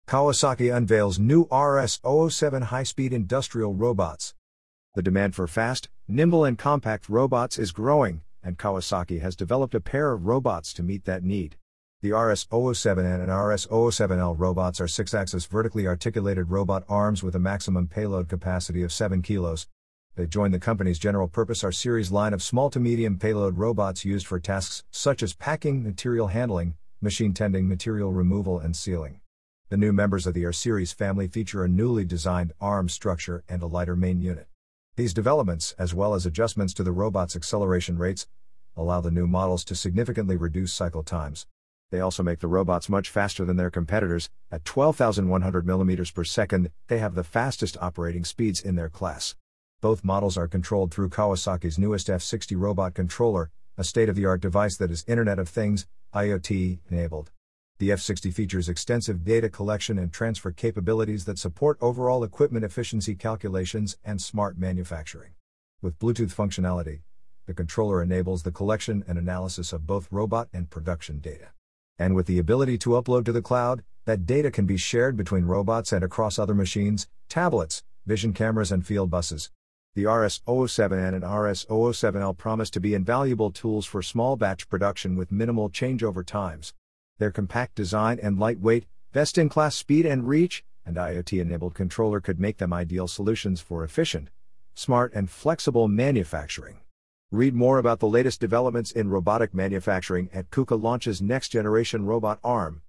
Kawasaki unveils new RS-007 high-speed industrial robots. The demand for fast, nimble and compact robots is growing, and Kawasaki has developed a pair of robots to meet that need. The RS-007N and RS-007L robots are 6-axis vertically articulated robot arms with a maximum payload capacity of 7 kilos. They join the company's general-purpose R-Series line of small to medium payload robots used for tasks such as packing, material handling, machine tending, material removal and sealing. The new members of the R-Series family feature a newly designed arm structure and a lighter main unit. These developments, as well as adjustments to the robot's acceleration rates, allow the new models to significantly reduce cycle times. They also make the robots much faster than their competitors. At 12,100 mm per second, they have the fastest operating speeds in their class. Both models are controlled through Kawasaki's newest F60 robot controller, a state-of-the-art device that is Internet of Things, IoT, enabled. The F60 features extensive data collection and transfer capabilities that support overall equipment efficiency calculations and smart manufacturing. With Bluetooth functionality, the controller enables the collection and analysis of both robot and production data. And with the ability to upload to the cloud, that data can be shared between robots and across other machines, tablets, vision cameras and field buses. The RS-007N and RS-007L promise to be invaluable tools for small batch production with minimal changeover times. Their compact design and lightweight, best-in-class speed and reach, and IoT-enabled controller could make them ideal solutions for efficient, smart and flexible manufacturing. Read more about the latest developments in robotic manufacturing at KUKA launches next-generation robot arm.